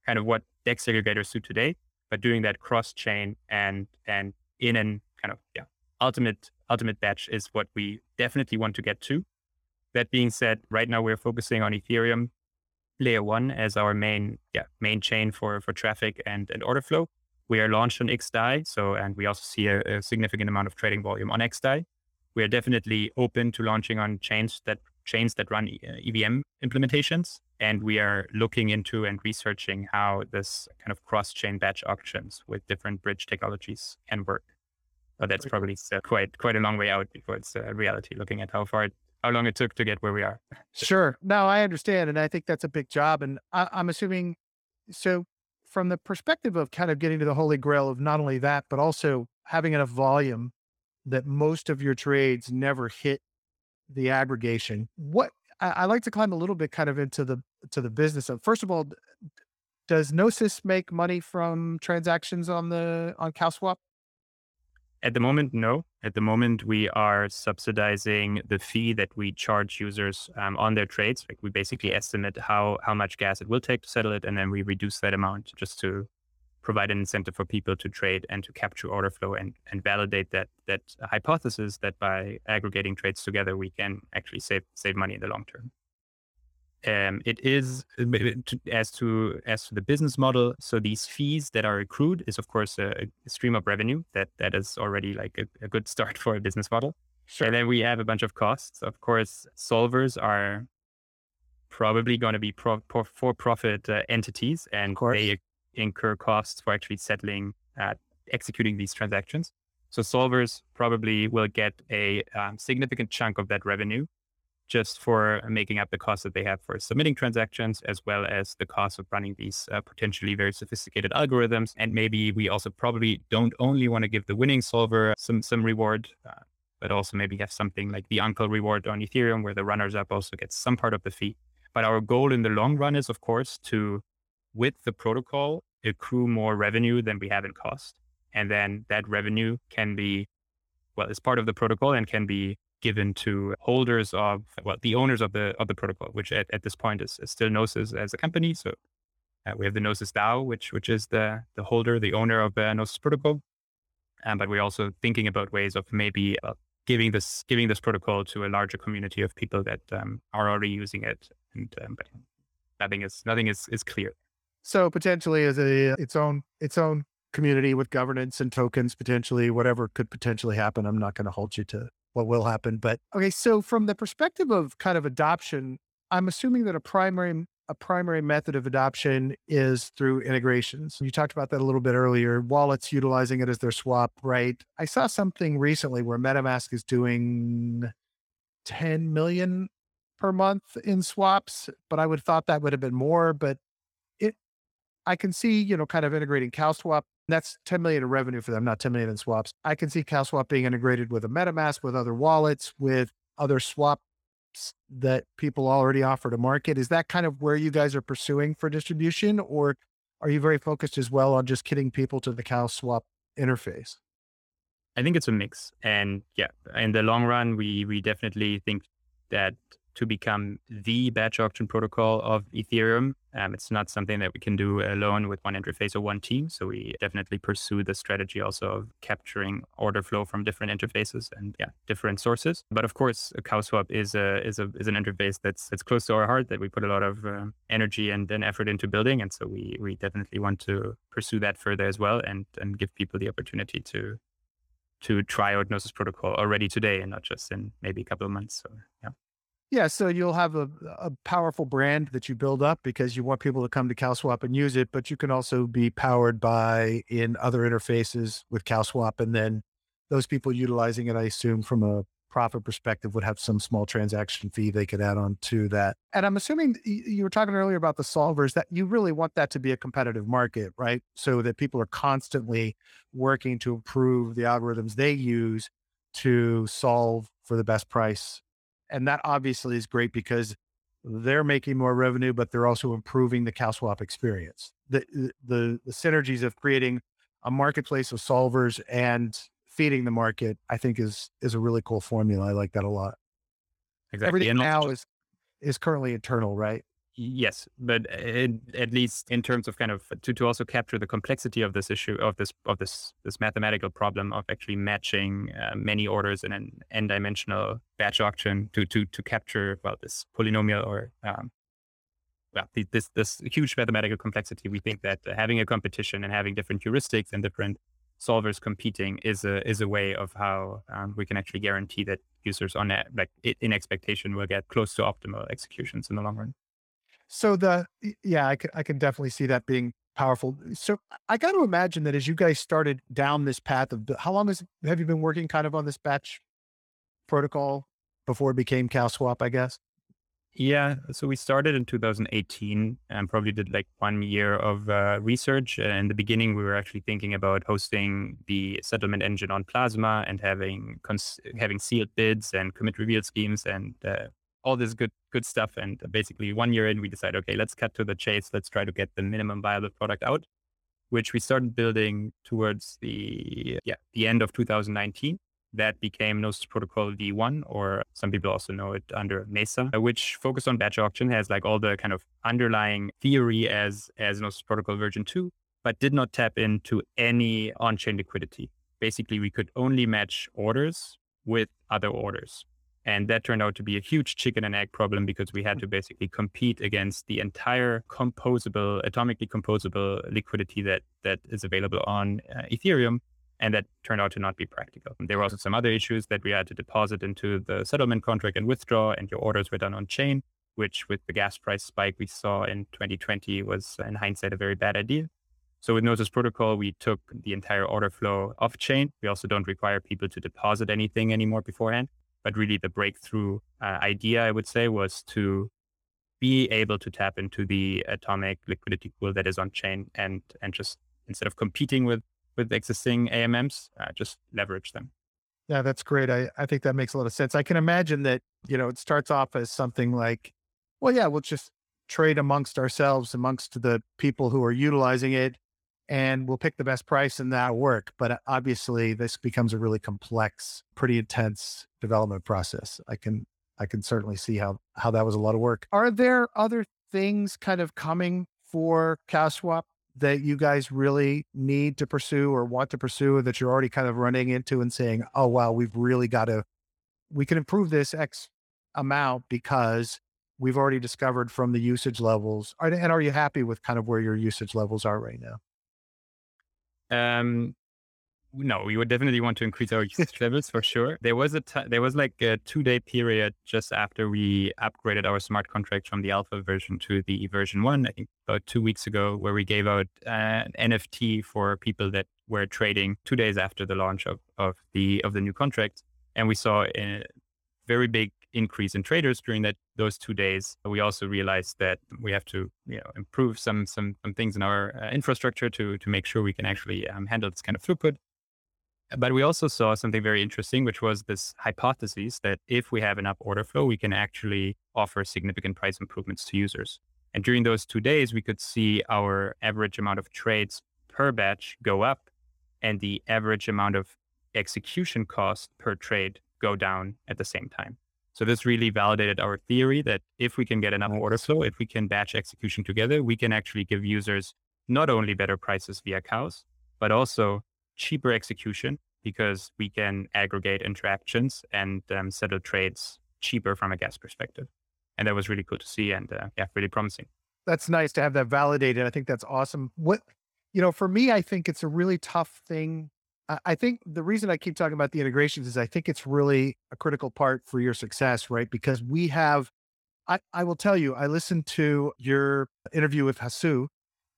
Speaker 2: kind of what DEX aggregators do today, but doing that cross chain and and in an kind of yeah ultimate ultimate batch is what we definitely want to get to. That being said, right now we're focusing on Ethereum layer one as our main yeah main chain for for traffic and and order flow. We are launched on X D A I, so and we also see a, a significant amount of trading volume on X D A I. We are definitely open to launching on chains that chains that run E V M implementations, and we are looking into and researching how this kind of cross-chain batch auctions with different bridge technologies can work. But that's probably still quite quite a long way out before it's a reality. Looking at how far it, how long it took to get where we are.
Speaker 1: Sure. No, I understand, and I think that's a big job. And I, I'm assuming so. From the perspective of kind of getting to the holy grail of not only that, but also having enough volume that most of your trades never hit the aggregation. What I, I like to climb a little bit kind of into the to the business of, first of all, does Gnosis make money from transactions on the on CowSwap?
Speaker 2: At the moment, no. At the moment, we are subsidizing the fee that we charge users um, on their trades. Like we basically estimate how how much gas it will take to settle it, and then we reduce that amount just to provide an incentive for people to trade and to capture order flow and, and validate that that hypothesis that by aggregating trades together, we can actually save save money in the long term. Um, it is as to as to the business model. So these fees that are accrued is of course a, a stream of revenue that that is already like a, a good start for a business model. Sure. And then we have a bunch of costs. Of course, solvers are probably going to be pro, pro, for-profit uh, entities, and they incur costs for actually settling, uh, executing these transactions. So solvers probably will get a um, significant chunk of that revenue just for making up the costs that they have for submitting transactions, as well as the cost of running these uh, potentially very sophisticated algorithms. And maybe we also probably don't only want to give the winning solver some some reward, uh, but also maybe have something like the Uncle reward on Ethereum, where the runners-up also get some part of the fee. But our goal in the long run is, of course, to, with the protocol, accrue more revenue than we have in cost. And then that revenue can be, well, it's part of the protocol and can be given to holders of, well, the owners of the of the protocol, which at, at this point is, is still Gnosis as a company. So uh, we have the Gnosis DAO, which which is the the holder, the owner of the Gnosis protocol. Um, but we're also thinking about ways of maybe uh, giving this giving this protocol to a larger community of people that um, are already using it. And um, but nothing is nothing is is clear.
Speaker 1: So potentially as a its own its own community with governance and tokens, potentially whatever could potentially happen. I'm not going to hold you to what will happen. But okay, so from the perspective of kind of adoption, I'm assuming that a primary a primary method of adoption is through integrations. You talked about that a little bit earlier. Wallets utilizing it as their swap, right? I saw something recently where MetaMask is doing ten million per month in swaps, but I would have thought that would have been more. But it, I can see, you know, kind of integrating CowSwap. That's ten million in revenue for them, not ten million in swaps. I can see CowSwap being integrated with a MetaMask, with other wallets, with other swaps that people already offer to market. Is that kind of where you guys are pursuing for distribution, or are you very focused as well on just getting people to the CowSwap interface?
Speaker 2: I think it's a mix. And yeah, in the long run, we we definitely think that to become the batch auction protocol of Ethereum, um, it's not something that we can do alone with one interface or one team. So we definitely pursue the strategy also of capturing order flow from different interfaces and yeah, different sources. But of course, CowSwap is a is a is an interface that's that's close to our heart, that we put a lot of uh, energy and, and effort into building, and so we we definitely want to pursue that further as well, and and give people the opportunity to to try out Gnosis protocol already today, and not just in maybe a couple of months. So yeah.
Speaker 1: Yeah, so you'll have a, a powerful brand that you build up because you want people to come to CowSwap and use it, but you can also be powered by in other interfaces with CowSwap. And then those people utilizing it, I assume from a profit perspective, would have some small transaction fee they could add on to that. And I'm assuming you were talking earlier about the solvers, that you really want that to be a competitive market, right? So that people are constantly working to improve the algorithms they use to solve for the best price. And that obviously is great because they're making more revenue, but they're also improving the CowSwap experience. The, the, the synergies of creating a marketplace of solvers and feeding the market, I think is, is a really cool formula. I like that a lot.
Speaker 2: Exactly.
Speaker 1: Everything
Speaker 2: and
Speaker 1: now
Speaker 2: also,
Speaker 1: is, is currently internal, right?
Speaker 2: Yes, but it, at least in terms of kind of to, to also capture the complexity of this issue of this of this this mathematical problem of actually matching uh, many orders in an n-dimensional batch auction to to to capture well this polynomial or um, well the, this this huge mathematical complexity. We think that having a competition and having different heuristics and different solvers competing is a is a way of how um, we can actually guarantee that users on that like in expectation will get close to optimal executions in the long run.
Speaker 1: So the y- yeah, I can I can definitely see that being powerful. So I got to imagine that as you guys started down this path of the, how long has have you been working kind of on this batch protocol before it became CalSwap, I guess?
Speaker 2: Yeah, so we started in two thousand eighteen and probably did like one year of uh, research. Uh, In the beginning, we were actually thinking about hosting the settlement engine on Plasma and having cons- having sealed bids and commit reveal schemes and uh, all this good good stuff. And basically, one year in, we decided, okay, let's cut to the chase. Let's try to get the minimum viable product out, which we started building towards the yeah the end of two thousand nineteen. That became Gnosis Protocol V one, or some people also know it under Mesa, uh, which focused on batch auction, has like all the kind of underlying theory as as Gnosis Protocol version two, but did not tap into any on-chain liquidity. Basically, we could only match orders with other orders. And that turned out to be a huge chicken and egg problem because we had to basically compete against the entire composable, atomically composable liquidity that that is available on uh, Ethereum. And that turned out to not be practical. There were also some other issues that we had to deposit into the settlement contract and withdraw, and your orders were done on chain, which with the gas price spike we saw in twenty twenty was in hindsight a very bad idea. So with Gnosis Protocol, we took the entire order flow off chain. We also don't require people to deposit anything anymore beforehand. But really the breakthrough uh, idea, I would say, was to be able to tap into the atomic liquidity pool that is on chain and and just instead of competing with with existing A M Ms, uh, just leverage them.
Speaker 1: Yeah, that's great. I, I think that makes a lot of sense. I can imagine that, you know, it starts off as something like, well, yeah, we'll just trade amongst ourselves, amongst the people who are utilizing it, and we'll pick the best price and that'll work. But uh, obviously this becomes a really complex, pretty intense development process. I can I can certainly see how how that was a lot of work. Are there other things kind of coming for CowSwap that you guys really need to pursue or want to pursue, or that you're already kind of running into and saying, oh, wow, we've really got to, we can improve this X amount because we've already discovered from the usage levels. Are- And are you happy with kind of where your usage levels are right now?
Speaker 2: Um, no, we would definitely want to increase our usage levels for sure. There was a t- there was like a two day period just after we upgraded our smart contract from the alpha version to the version one. I think about two weeks ago, where we gave out uh, an N F T for people that were trading two days after the launch of of the of the new contract, and we saw a very big increase in traders during that those two days. We also realized that we have to you know improve some some some things in our uh, infrastructure to to make sure we can actually um, handle this kind of throughput. But we also saw something very interesting, which was this hypothesis that if we have enough order flow, we can actually offer significant price improvements to users. And during those two days, we could see our average amount of trades per batch go up and the average amount of execution cost per trade go down at the same time. So this really validated our theory that if we can get enough order flow, if we can batch execution together, we can actually give users not only better prices via cows, but also cheaper execution because we can aggregate interactions and um, settle trades cheaper from a gas perspective. And that was really cool to see and uh, yeah, really promising.
Speaker 1: That's nice to have that validated. I think that's awesome. What, you know, for me, I think it's a really tough thing. I I think the reason I keep talking about the integrations is I think it's really a critical part for your success, right? Because we have, I, I will tell you, I listened to your interview with Hasu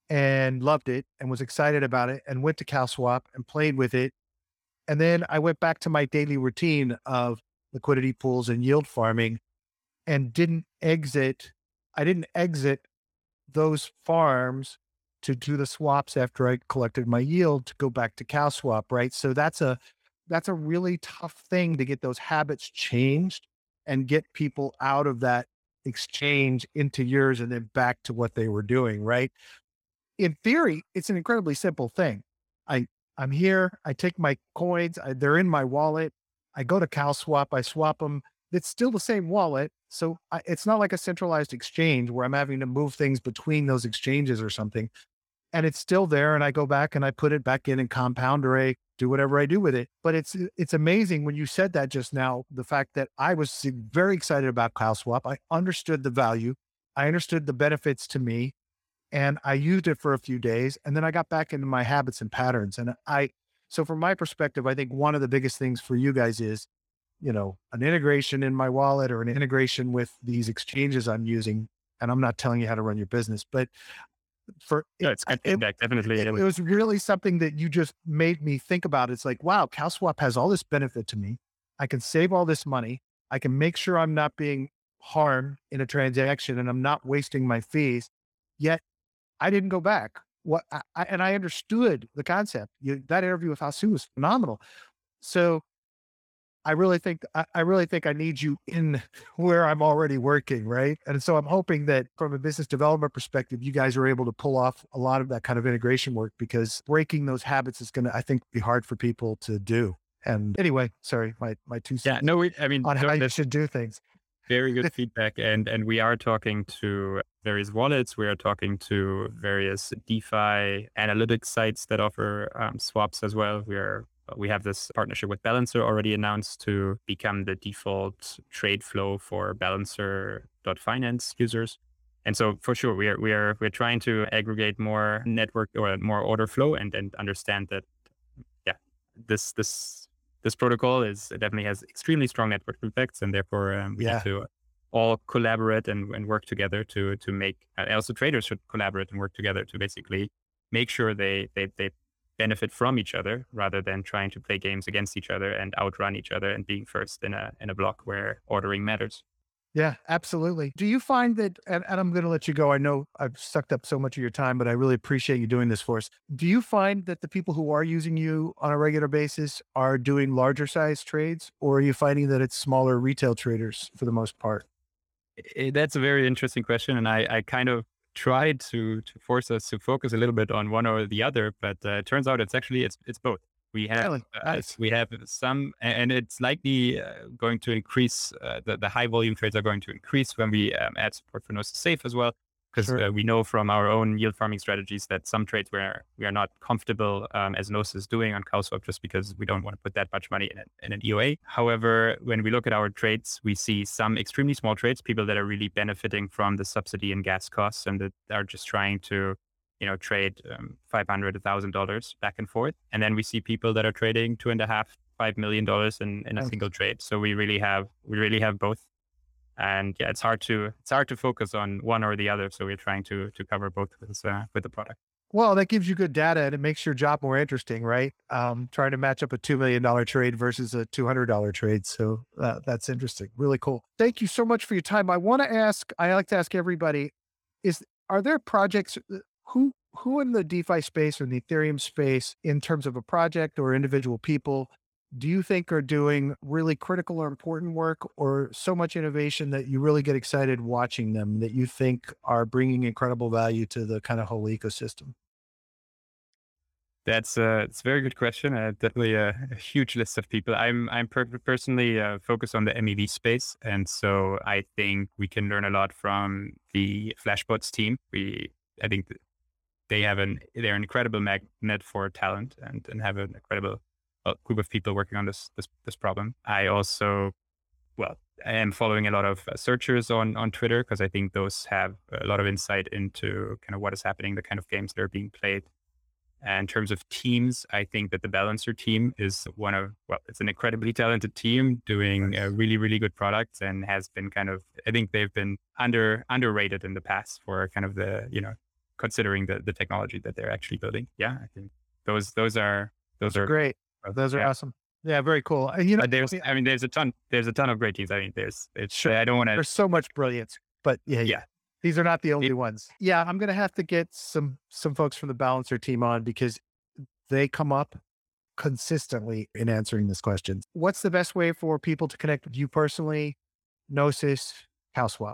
Speaker 1: and loved it and was excited about it and went to CalSwap and played with it. And then I went back to my daily routine of liquidity pools and yield farming and didn't exit. I didn't exit those farms to do the swaps after I collected my yield to go back to CowSwap, right? So that's a that's a really tough thing to get those habits changed and get people out of that exchange into yours and then back to what they were doing, right? In theory, it's an incredibly simple thing. I I'm here, I take my coins, I, they're in my wallet. I go to CowSwap, I swap them it's still the same wallet. So I, it's not like a centralized exchange where I'm having to move things between those exchanges or something. And it's still there. And I go back and I put it back in and compound or I do whatever I do with it. But it's it's amazing when you said that just now, the fact that I was very excited about CowSwap. I understood the value. I understood the benefits to me and I used it for a few days and then I got back into my habits and patterns. And I, so from my perspective, I think one of the biggest things for you guys is, you know, an integration in my wallet or an integration with these exchanges I'm using. And I'm not telling you how to run your business, but for
Speaker 2: No,
Speaker 1: it,
Speaker 2: it's good
Speaker 1: it,
Speaker 2: feedback, definitely.
Speaker 1: it, it
Speaker 2: And
Speaker 1: was really something that you just made me think about. It's like, wow, CowSwap has all this benefit to me. I can save all this money. I can make sure I'm not being harmed in a transaction and I'm not wasting my fees. Yet I didn't go back. What I, I, and I understood the concept. You, that interview with Hasu was phenomenal. So I really think I, I really think I need you in where I'm already working, right? And so I'm hoping that from a business development perspective, you guys are able to pull off a lot of that kind of integration work because breaking those habits is going to, I think, be hard for people to do. And anyway, sorry, my my two
Speaker 2: yeah,
Speaker 1: cents
Speaker 2: no, we, I mean,
Speaker 1: on how
Speaker 2: no,
Speaker 1: you
Speaker 2: that's
Speaker 1: should do things.
Speaker 2: very good feedback. And, and we are talking to various wallets. We are talking to various DeFi analytics sites that offer um, swaps as well. We are We have this partnership with Balancer already announced to become the default trade flow for Balancer.finance users. And so for sure, we are we are we're trying to aggregate more network or more order flow and, and understand that yeah, this this this protocol is definitely has extremely strong network effects, and therefore um, we
Speaker 1: Yeah.
Speaker 2: need to all collaborate and, and work together to to make. Uh, also, traders should collaborate and work together to basically make sure they they they benefit from each other rather than trying to play games against each other and outrun each other and being first in a in a block where ordering matters.
Speaker 1: Yeah, absolutely. Do you find that, and, and I'm going to let you go. I know I've sucked up so much of your time, but I really appreciate you doing this for us. Do you find that the people who are using you on a regular basis are doing larger size trades, or are you finding that it's smaller retail traders for the most part?
Speaker 2: Eh, that's a very interesting question, and I I kind of tried to to force us to focus a little bit on one or the other, but uh, it turns out it's actually it's it's both. We have
Speaker 1: Really?
Speaker 2: uh,
Speaker 1: Nice.
Speaker 2: we have some, and it's likely uh, going to increase. Uh, the the high volume trades are going to increase when we um, add support for Gnosis Safe as well, because
Speaker 1: Sure.
Speaker 2: uh, we know from our own yield farming strategies that some trades where we are not comfortable um, as Gnosis doing on CowSwap just because we don't want to put that much money in, it, in an E O A. However, when we look at our trades, we see some extremely small trades, people that are really benefiting from the subsidy and gas costs and that are just trying to, you know, trade um, five hundred, a thousand dollars back and forth. And then we see people that are trading two and a half, five million dollars in, in a
Speaker 1: Nice.
Speaker 2: single trade. So we really have we really have both. And yeah, it's hard to it's hard to focus on one or the other. So we're trying to to cover both with this, uh, with the product.
Speaker 1: Well, that gives you good data and it makes your job more interesting, right? Um, trying to match up a two million dollars trade versus a two hundred dollars trade. So uh, that's interesting. Really cool. Thank you so much for your time. I want to ask, I like to ask everybody, is, are there projects, uh, who, who in the DeFi space or the Ethereum space in terms of a project or individual people, do you think are doing really critical or important work or so much innovation that you really get excited watching them that you think are bringing incredible value to the kind of whole ecosystem?
Speaker 2: That's a it's a very good question. Uh, definitely a, a huge list of people. I'm I'm per- personally uh, focused on the M E V space, and so I think we can learn a lot from the Flashbots team. We I think th- they have an they're an incredible magnet for talent and and have an incredible uh, group of people working on this this this problem. I also well I am following a lot of uh, searchers on on Twitter because I think those have a lot of insight into kind of what is happening, the kind of games that are being played. And in terms of teams, I think that the Balancer team is one of, well, it's an incredibly talented team doing a really, really good products and has been kind of, I think they've been under underrated in the past for kind of the, you know, considering the, the technology that they're actually building. Yeah, I think those, those are, those are
Speaker 1: Great. Those are
Speaker 2: yeah.
Speaker 1: awesome. Yeah, very cool. And you know,
Speaker 2: But there's, I mean, there's a ton, there's a ton of great teams. I mean, there's, it's,
Speaker 1: Sure.
Speaker 2: I don't want to,
Speaker 1: there's so much brilliance, but yeah, yeah.
Speaker 2: yeah.
Speaker 1: These are not the only
Speaker 2: It-
Speaker 1: ones. Yeah, I'm going to have to get some some folks from the Balancer team on because they come up consistently in answering this question. What's the best way for people to connect with you personally? Gnosis, CowSwap.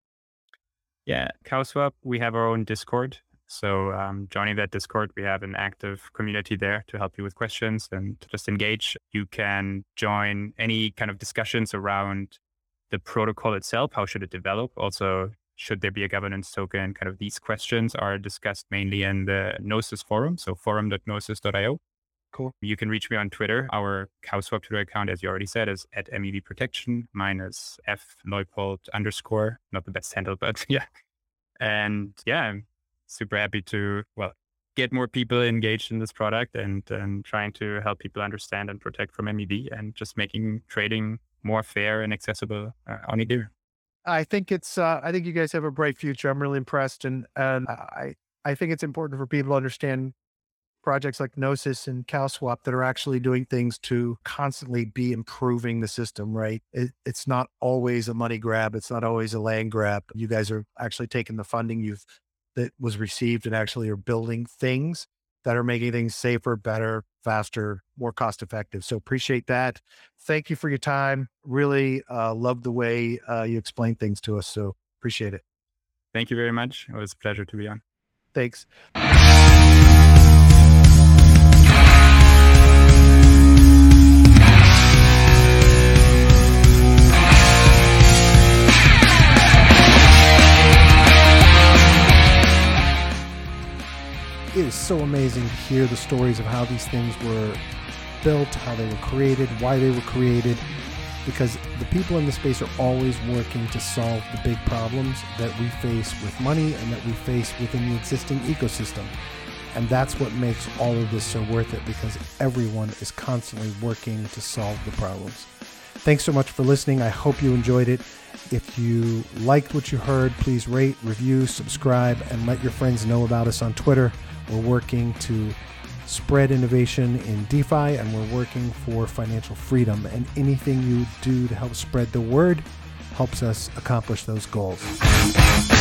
Speaker 2: Yeah, CowSwap, we have our own Discord. So um, joining that Discord, we have an active community there to help you with questions and to just engage. You can join any kind of discussions around the protocol itself, how should it develop? Also, should there be a governance token? Kind of these questions are discussed mainly in the Gnosis forum, so forum dot gnosis dot io.
Speaker 1: Cool.
Speaker 2: You can reach me on Twitter. Our CowSwap Twitter account, as you already said, is at M E V Protection. Mine is F Leupold underscore. Not the best handle, but yeah. And yeah, I'm super happy to, well, get more people engaged in this product and, and trying to help people understand and protect from M E V and just making trading more fair and accessible uh, on Ethereum.
Speaker 1: I think it's, uh, I think you guys have a bright future. I'm really impressed. And, and I, I think it's important for people to understand projects like Gnosis and CowSwap that are actually doing things to constantly be improving the system, right? It, it's not always a money grab. It's not always a land grab. You guys are actually taking the funding you've that was received and actually are building things that are making things safer, better, faster, more cost effective. So appreciate that. Thank you for your time. Really uh, love the way uh, you explain things to us. So appreciate it.
Speaker 2: Thank you very much. It was a pleasure to be on.
Speaker 1: Thanks. It is so amazing to hear the stories of how these things were built, how they were created, why they were created, because the people in the space are always working to solve the big problems that we face with money and that we face within the existing ecosystem. And that's what makes all of this so worth it, because everyone is constantly working to solve the problems. Thanks so much for listening. I hope you enjoyed it. If you liked what you heard, please rate, review, subscribe, and let your friends know about us on Twitter. We're working to spread innovation in DeFi, and we're working for financial freedom. And anything you do to help spread the word helps us accomplish those goals.